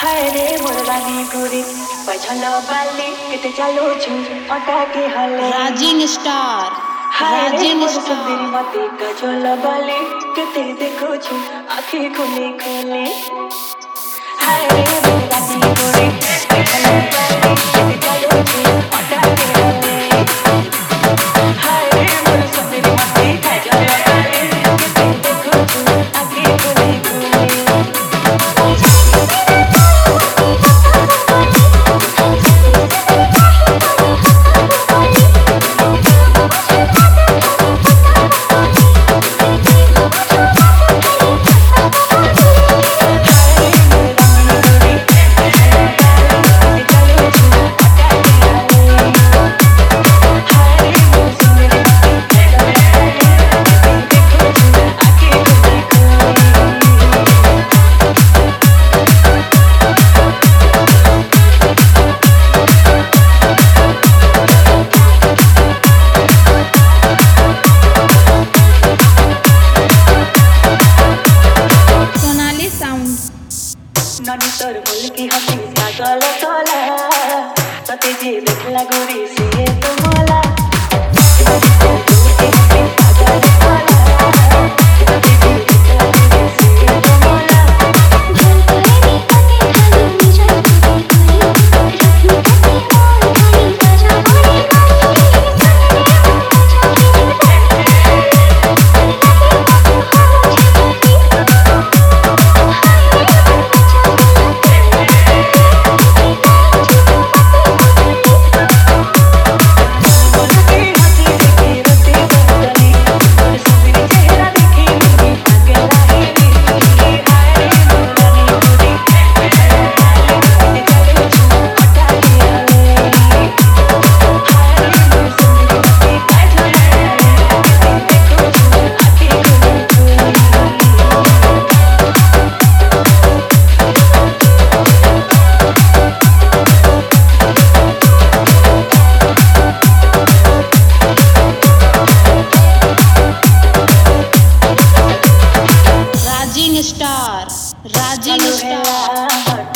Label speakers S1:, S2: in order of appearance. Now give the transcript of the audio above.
S1: हाय रे मोरलानी गोरी पछलो बाली किते चालो छु अटा के हले
S2: राजिंग स्टार
S1: हाय रे
S2: राजिंग
S1: मोर
S2: स्टार
S1: सुंदरी मते कछलो बाली किते देखो छु आंखें खुले खुले हाय रे मोरलानी गोरी पछलो बाली किते चालो छु अटा के हले हाय रे मोर सुंदरी मते कछलो बाली किते देखो छु आंखें खुले खुले नानी तोर बोल की हंसी पागल तोला तते जे देखला गोरी से तो मोला नानी तोर बोल की हंसी पागल तोला तते जे देखला गोरी से तो मोला
S3: झल करे पते खाली जल कोई रखी कते मोर खाली बजा मोरे
S2: राजिंग स्टार राजिंग स्टार